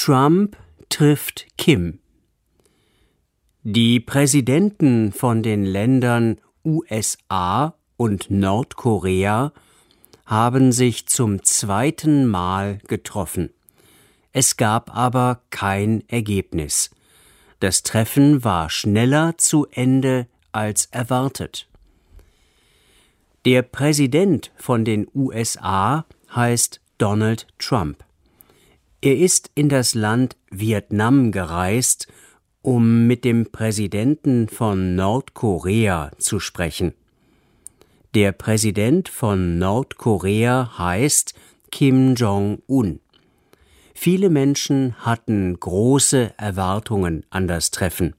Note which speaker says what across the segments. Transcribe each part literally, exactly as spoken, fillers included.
Speaker 1: Trump trifft Kim. Die Präsidenten von den Ländern U S A und Nordkorea haben sich zum zweiten Mal getroffen. Es gab aber kein Ergebnis. Das Treffen war schneller zu Ende als erwartet. Der Präsident von den U S A heißt Donald Trump. Er ist in das Land Vietnam gereist, um mit dem Präsidenten von Nordkorea zu sprechen. Der Präsident von Nordkorea heißt Kim Jong-un. Viele Menschen hatten große Erwartungen an das Treffen.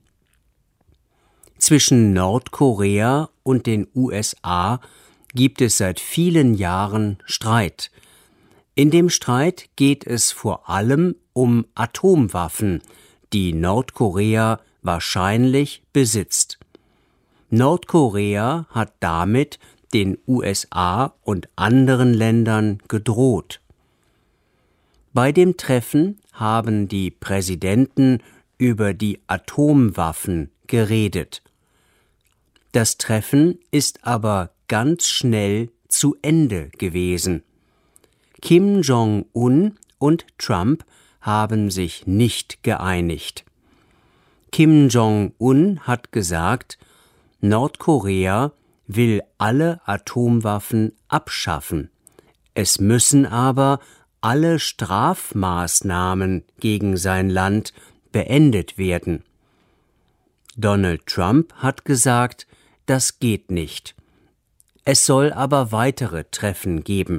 Speaker 1: Zwischen Nordkorea und den U S A gibt es seit vielen Jahren Streit. In dem Streit geht es vor allem um Atomwaffen, die Nordkorea wahrscheinlich besitzt. Nordkorea hat damit den U S A und anderen Ländern gedroht. Bei dem Treffen haben die Präsidenten über die Atomwaffen geredet. Das Treffen ist aber ganz schnell zu Ende gewesen. Kim Jong-un und Trump haben sich nicht geeinigt. Kim Jong-un hat gesagt, Nordkorea will alle Atomwaffen abschaffen. Es müssen aber alle Strafmaßnahmen gegen sein Land beendet werden. Donald Trump hat gesagt, das geht nicht. Es soll aber weitere Treffen geben.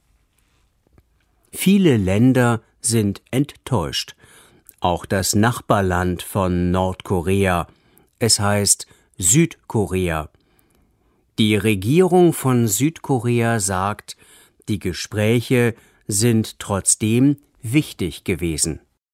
Speaker 1: Viele Länder sind enttäuscht. Auch das Nachbarland von Nordkorea. Es heißt Südkorea. Die Regierung von Südkorea sagt, die Gespräche sind trotzdem wichtig gewesen.